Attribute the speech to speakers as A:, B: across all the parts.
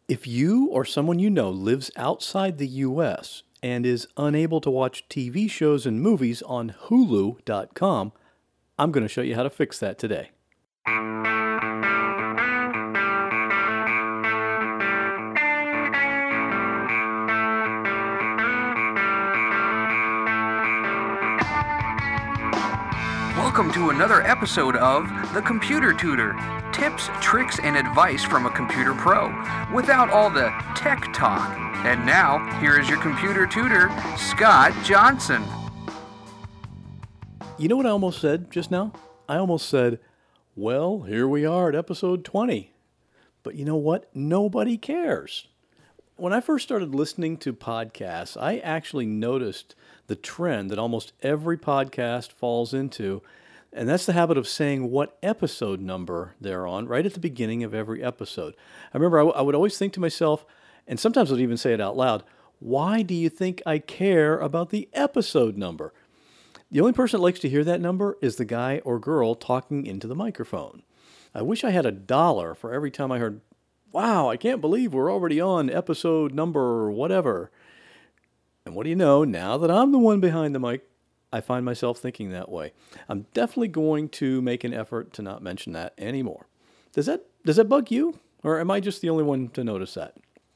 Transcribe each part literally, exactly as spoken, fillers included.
A: If you or someone you know lives outside the U S and is unable to watch T V shows and movies on Hulu dot com, I'm going to show you how to fix that today.
B: Welcome to another episode of The Computer Tutor. Tips, tricks, and advice from a computer pro without all the tech talk. And now, here is your computer tutor, Scott Johnson.
A: You know what I almost said just now? I almost said, well, here we are at episode twenty. But you know what? Nobody cares. When I first started listening to podcasts, I actually noticed the trend that almost every podcast falls into, and that's the habit of saying what episode number they're on right at the beginning of every episode. I remember I, w- I would always think to myself, and sometimes I'd even say it out loud, why do you think I care about the episode number? The only person that likes to hear that number is the guy or girl talking into the microphone. I wish I had a dollar for every time I heard, wow, I can't believe we're already on episode number whatever. And what do you know, now that I'm the one behind the mic, I find myself thinking that way. I'm definitely going to make an effort to not mention that anymore. Does that does that bug you? Or am I just the only one to notice that?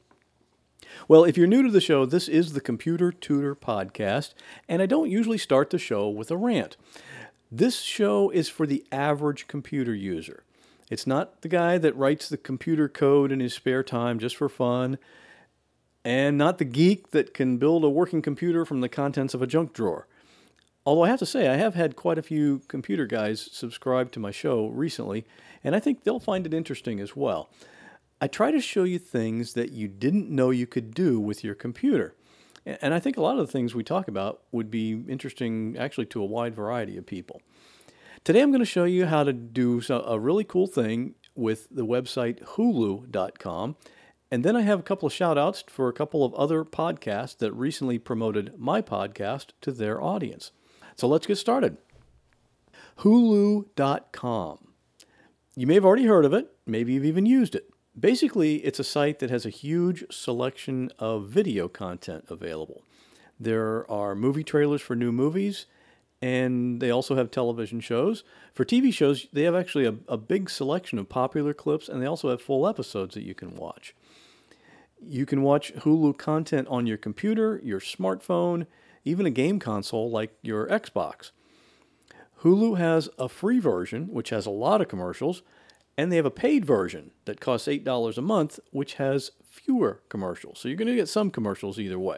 A: Well, if you're new to the show, this is the Computer Tutor Podcast, and I don't usually start the show with a rant. This show is for the average computer user. It's not the guy that writes the computer code in his spare time just for fun, and not the geek that can build a working computer from the contents of a junk drawer. Although I have to say, I have had quite a few computer guys subscribe to my show recently, and I think they'll find it interesting as well. I try to show you things that you didn't know you could do with your computer. And I think a lot of the things we talk about would be interesting actually to a wide variety of people. Today I'm going to show you how to do a really cool thing with the website Hulu dot com. And then I have a couple of shout outs for a couple of other podcasts that recently promoted my podcast to their audience. So let's get started. Hulu dot com. You may have already heard of it. Maybe you've even used it. Basically, it's a site that has a huge selection of video content available. There are movie trailers for new movies, and they also have television shows. For T V shows, they have actually a, a big selection of popular clips, and they also have full episodes that you can watch. You can watch Hulu content on your computer, your smartphone, even a game console like your Xbox. Hulu has a free version, which has a lot of commercials, and they have a paid version that costs eight dollars a month, which has fewer commercials. So you're going to get some commercials either way.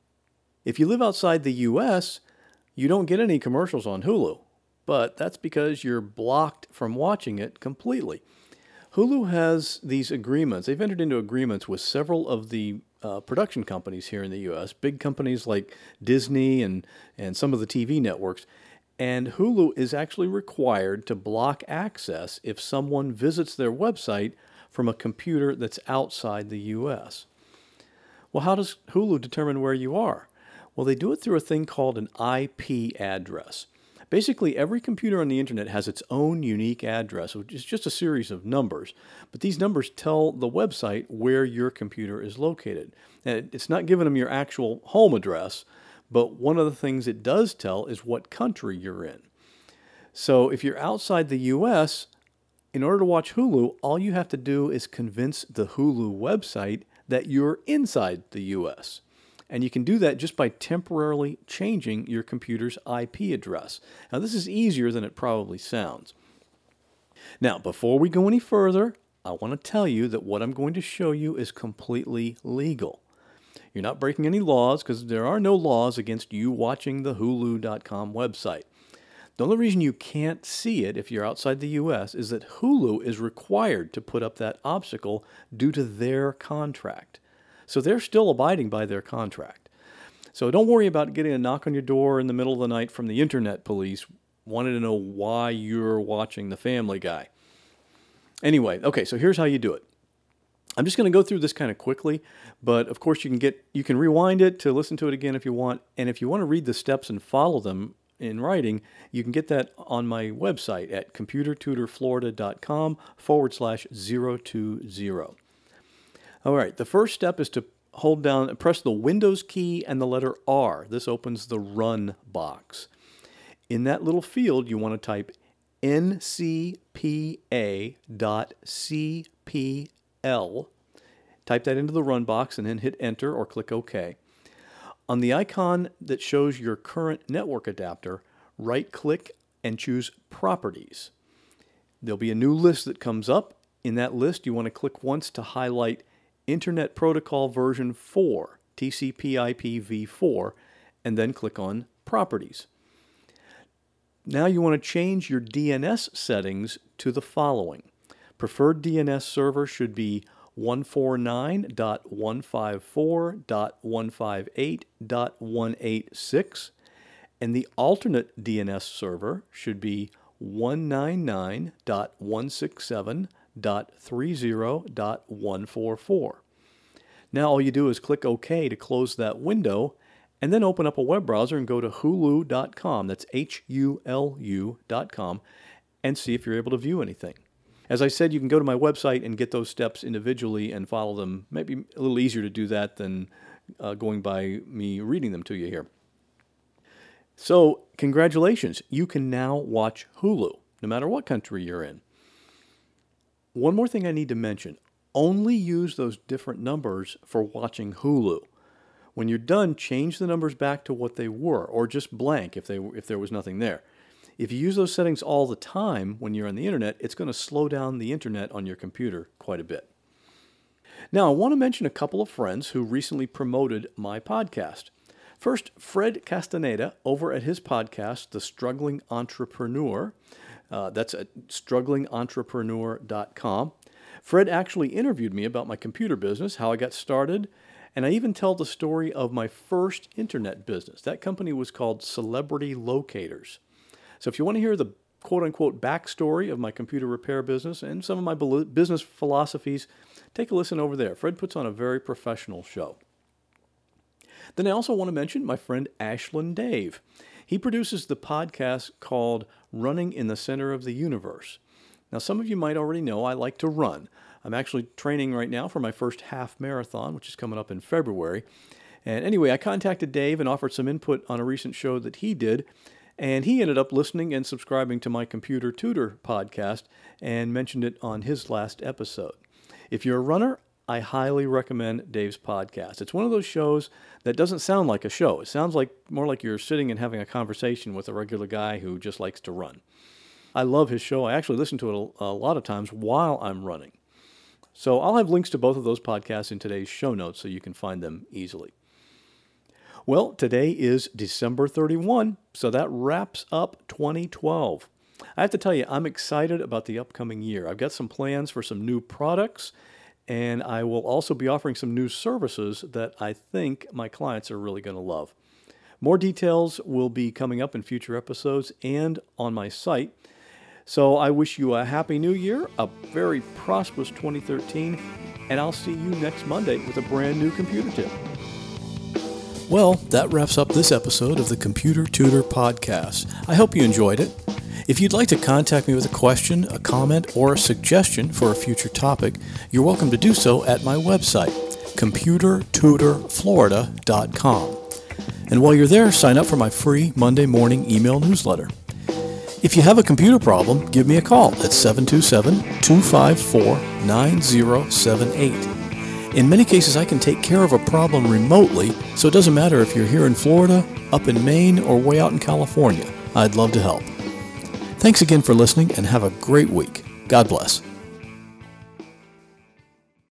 A: If you live outside the U S, you don't get any commercials on Hulu, but that's because you're blocked from watching it completely. Hulu has these agreements. They've entered into agreements with several of the uh, production companies here in the U S, big companies like Disney and, and some of the T V networks. And Hulu is actually required to block access if someone visits their website from a computer that's outside the U S. Well, how does Hulu determine where you are? Well, they do it through a thing called an I P address. Basically, every computer on the internet has its own unique address, which is just a series of numbers. But these numbers tell the website where your computer is located. And it's not giving them your actual home address, but one of the things it does tell is what country you're in. So if you're outside the U S, in order to watch Hulu, all you have to do is convince the Hulu website that you're inside the U S. And you can do that just by temporarily changing your computer's I P address. Now, this is easier than it probably sounds. Now, before we go any further, I want to tell you that what I'm going to show you is completely legal. You're not breaking any laws because there are no laws against you watching the Hulu dot com website. The only reason you can't see it if you're outside the U S is that Hulu is required to put up that obstacle due to their contract. So they're still abiding by their contract. So don't worry about getting a knock on your door in the middle of the night from the internet police wanting to know why you're watching The Family Guy. Anyway, okay, so here's how you do it. I'm just going to go through this kind of quickly, but of course you can get you can rewind it to listen to it again if you want, and if you want to read the steps and follow them in writing, you can get that on my website at computer tutor florida dot com forward slash zero two zero. All right, the first step is to hold down, press the Windows key and the letter R. This opens the Run box. In that little field, you want to type N C P A dot C P L. Type that into the Run box and then hit Enter or click OK. On the icon that shows your current network adapter, right-click and choose Properties. There'll be a new list that comes up. In that list, you want to click once to highlight Internet Protocol version four, T C P I P v four, and then click on Properties. Now you want to change your D N S settings to the following. Preferred D N S server should be one forty-nine dot one fifty-four dot one fifty-eight dot one eighty-six, and the alternate D N S server should be one ninety-nine dot one sixty-seven dot thirty dot one forty-four. Now all you do is click OK to close that window, and then open up a web browser and go to hulu dot com, that's H U L U dot com, and see if you're able to view anything. As I said, you can go to my website and get those steps individually and follow them. Maybe a little easier to do that than uh, going by me reading them to you here. So, congratulations. You can now watch Hulu, no matter what country you're in. One more thing I need to mention. Only use those different numbers for watching Hulu. When you're done, change the numbers back to what they were, or just blank if they if there was nothing there. If you use those settings all the time when you're on the internet, it's going to slow down the internet on your computer quite a bit. Now, I want to mention a couple of friends who recently promoted my podcast. First, Fred Castaneda over at his podcast, The Struggling Entrepreneur. Uh, that's at struggling entrepreneur dot com. Fred actually interviewed me about my computer business, how I got started, and I even tell the story of my first internet business. That company was called Celebrity Locators. So if you want to hear the quote-unquote backstory of my computer repair business and some of my business philosophies, take a listen over there. Fred puts on a very professional show. Then I also want to mention my friend Ashland Dave. He produces the podcast called Running in the Center of the Universe. Now, some of you might already know I like to run. I'm actually training right now for my first half marathon, which is coming up in February. And anyway, I contacted Dave and offered some input on a recent show that he did. And he ended up listening and subscribing to my Computer Tutor podcast and mentioned it on his last episode. If you're a runner, I highly recommend Dave's podcast. It's one of those shows that doesn't sound like a show. It sounds like more like you're sitting and having a conversation with a regular guy who just likes to run. I love his show. I actually listen to it a, a lot of times while I'm running. So I'll have links to both of those podcasts in today's show notes so you can find them easily. Well, today is December thirty-first, so that wraps up twenty twelve. I have to tell you, I'm excited about the upcoming year. I've got some plans for some new products, and I will also be offering some new services that I think my clients are really going to love. More details will be coming up in future episodes and on my site. So I wish you a happy new year, a very prosperous twenty thirteen, and I'll see you next Monday with a brand new computer tip. Well, that wraps up this episode of the Computer Tutor Podcast. I hope you enjoyed it. If you'd like to contact me with a question, a comment, or a suggestion for a future topic, you're welcome to do so at my website, computer tutor florida dot com. And while you're there, sign up for my free Monday morning email newsletter. If you have a computer problem, give me a call at seven two seven, two five four, nine zero seven eight. In many cases, I can take care of a problem remotely, so it doesn't matter if you're here in Florida, up in Maine, or way out in California. I'd love to help. Thanks again for listening, and have a great week. God bless.